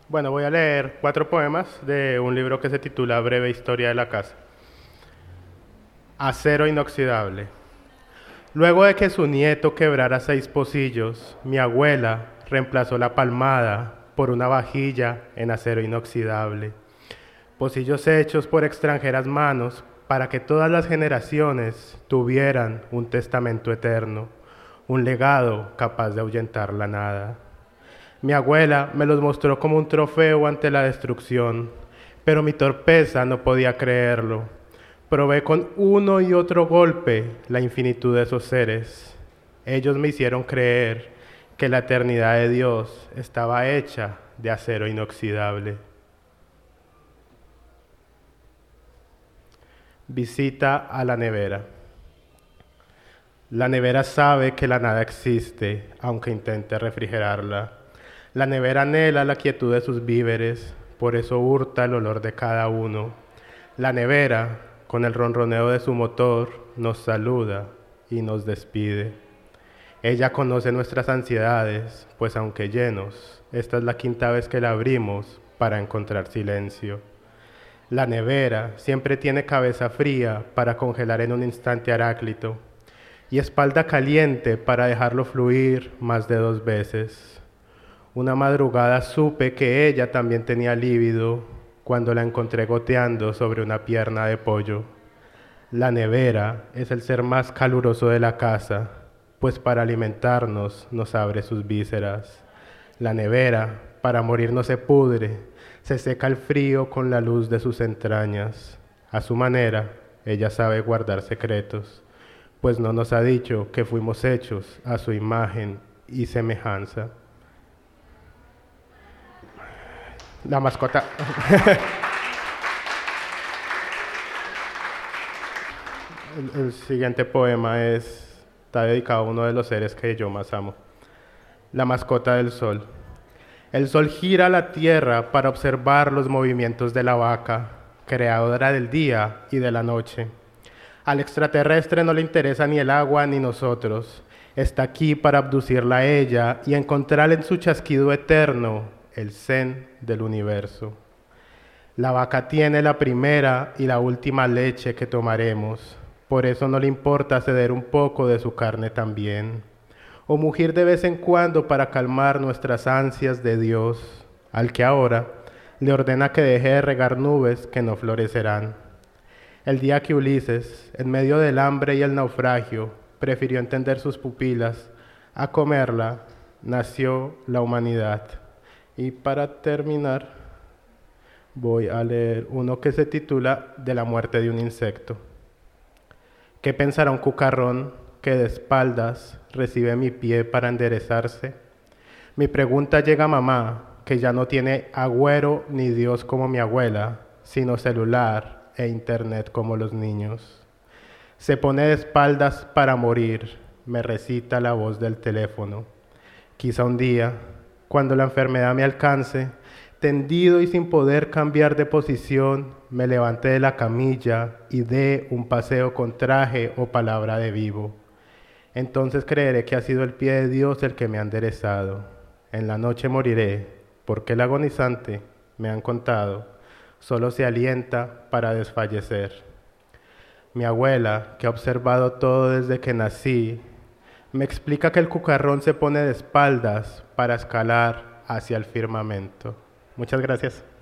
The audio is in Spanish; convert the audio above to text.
Bueno, voy a leer 4 poemas de un libro que se titula Breve Historia de la Casa. Acero inoxidable. Luego de que su nieto quebrara 6 pocillos, mi abuela reemplazó la palmada por una vajilla en acero inoxidable. Pocillos hechos por extranjeras manos para que todas las generaciones tuvieran un testamento eterno, un legado capaz de ahuyentar la nada. Mi abuela me los mostró como un trofeo ante la destrucción, pero mi torpeza no podía creerlo. Probé con uno y otro golpe la infinitud de esos seres. Ellos me hicieron creer que la eternidad de Dios estaba hecha de acero inoxidable. Visita a la nevera. La nevera sabe que la nada existe, aunque intente refrigerarla. La nevera anhela la quietud de sus víveres, por eso hurta el olor de cada uno. La nevera, con el ronroneo de su motor, nos saluda y nos despide. Ella conoce nuestras ansiedades, pues aunque llenos, esta es la 5ª vez que la abrimos para encontrar silencio. La nevera siempre tiene cabeza fría para congelar en un instante Heráclito y espalda caliente para dejarlo fluir más de 2 veces. Una madrugada supe que ella también tenía lívido cuando la encontré goteando sobre una pierna de pollo. La nevera es el ser más caluroso de la casa, pues para alimentarnos nos abre sus vísceras. La nevera, para morir no se pudre, se seca el frío con la luz de sus entrañas. A su manera, ella sabe guardar secretos, pues no nos ha dicho que fuimos hechos a su imagen y semejanza. La mascota. El siguiente poema está dedicado a uno de los seres que yo más amo. La mascota del sol. El sol gira la tierra para observar los movimientos de la vaca, creadora del día y de la noche. Al extraterrestre no le interesa ni el agua ni nosotros. Está aquí para abducirla a ella y encontrar en su chasquido eterno el zen del universo. La vaca tiene la primera y la última leche que tomaremos. Por eso no le importa ceder un poco de su carne también, o mugir de vez en cuando para calmar nuestras ansias de Dios, al que ahora le ordena que deje de regar nubes que no florecerán. El día que Ulises, en medio del hambre y el naufragio, prefirió entender sus pupilas a comerla, nació la humanidad. Y para terminar, voy a leer uno que se titula De la muerte de un insecto. ¿Qué pensará un cucarrón que de espaldas recibe mi pie para enderezarse? Mi pregunta llega a mamá, que ya no tiene agüero ni Dios como mi abuela, sino celular e internet como los niños. Se pone de espaldas para morir, me recita la voz del teléfono. Quizá un día, cuando la enfermedad me alcance, tendido y sin poder cambiar de posición, me levante de la camilla y dé un paseo con traje o palabra de vivo. Entonces creeré que ha sido el pie de Dios el que me ha enderezado. En la noche moriré, porque el agonizante, me han contado, solo se alienta para desfallecer. Mi abuela, que ha observado todo desde que nací, me explica que el cucarrón se pone de espaldas para escalar hacia el firmamento. Muchas gracias.